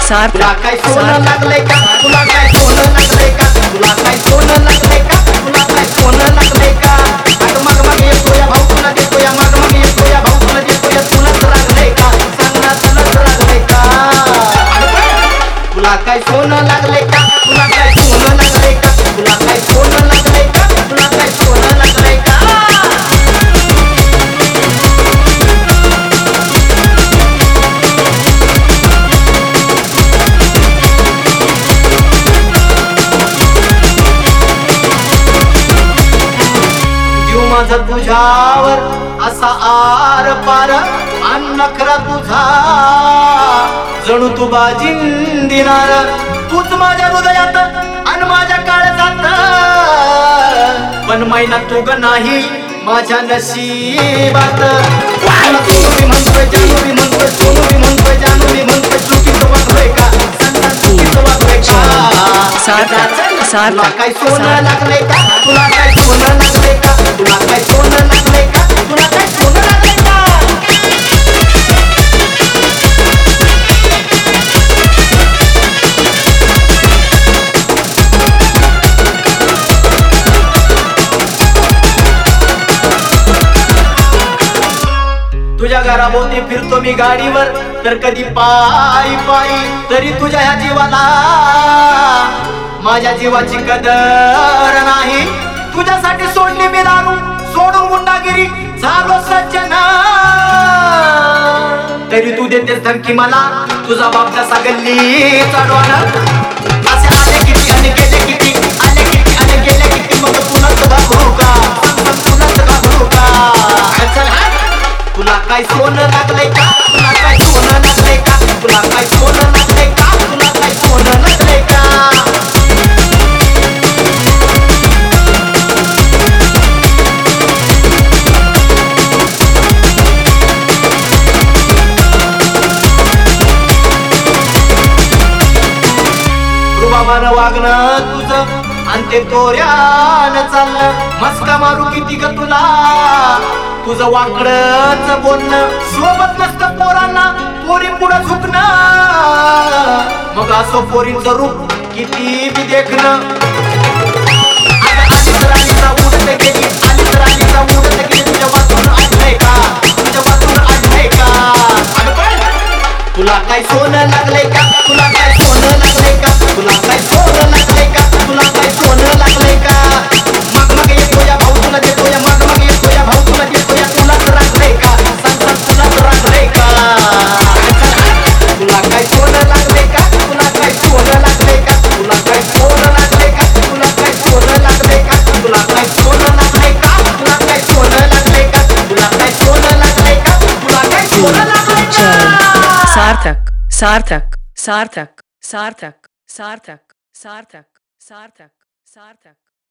तुला काय सोनं लागलंय का? तुला काय सोनं लागलंय का? तुला काय सोनं लागलंय का? तुला काय सोनं लागलंय का? अगं मग मग येतो या भाऊ तुला देतो या, मग मग येतो या भाऊ तुला देतो या, तुलाच लागलंय का? सांग ना तुलाच लागलंय का? तुला काय सोनं लागलंय का? तुला काय सोनं लागलंय का? तुला काय सोनं लागलंय का? तुला काय सोनं लागलंय का? माझा तुझ्यावर असा आर पार नखरा तुझा जणू तू बाजीन दिनार, तूच माझ्या हृदयात आणि माझ्या काळजात, पण मैना तू ग नाही माझ्या नशिबात. सोनू म्हणतोय, जानू म्हणतोय, सोनू म्हणतोय, जानू म्हणतोय, चुकीचं वागलोय का? सांगा चुकीचं वागलोय का? तुला काय सोनं लागलंय का? तुला काय सोनं लागलंय का? तुला काय सोनं लागलंय का? तुला काय सोनं लागलंय का? तुझ्या घराभोवती फिरतो मी गाडीवर, तर कधी पायी पायी, तरी तुझ्या ह्या जीवाला माझ्या जीवाची कदर नाही. तुझ्यासाठी सोडली मी दारू, सोडून गुंडागिरी झालो सज्जन, तरी तू देतेस धमकी मला, तुझा बाप जसा गल्ली चढवाना. असे आले किती आणि गेले किती, आले किती आणि गेले किती, मग तुलाच घाबरू का? तुलाच घाबरू का? चल तुला काय सोनं लागलंय का? तुला काय सोनं लागलंय का? तुला काय सोनं लागलंय का? तुला काय सोनं लागलंय का? रुबाबानं वागणं तुझं आणि ते तोऱ्यानं चालणं, मस्का मारू किती ग तुला तुझं वाकडच बोलणं. सोबत नसतं पोरांना, पोरी पुढं झुकणं, मग असं पोरींचं रूप किती बी देखणं. आली तर आलीचा उडत गेली, आली तर आलीचा उडत गेली, तुझ्या वाचून आणलंय का? तुझ्या वाचून आणलंय का? तुला काय सोनं लागलंय का? तुला काय सोनं लागलंय का? तुला काय सोनं लागलंय का? तुला काय सोनं लागलंय का? मग मग येतो या भाऊ तुला देतो या, मग मग येतो या भाऊ तुला देतो या, तुलाच लागलंय का? सांग सांग तुलाच लागलंय का? तुला काय सोनं लागलंय का? तुला काय सोनं लागलंय का? तुला काय सोनं लागलंय का? तुला काय सोनं लागलंय का? तुला काय सोनं लागलंय का? तुला काय सोनं लागलंय का? तुला काय सोनं लागलंय का? तुला काय सोनं लागलंय का? सार्थक सार्थक सार्थक सार्थक सार्थक सार्थक सार्थक सार्थक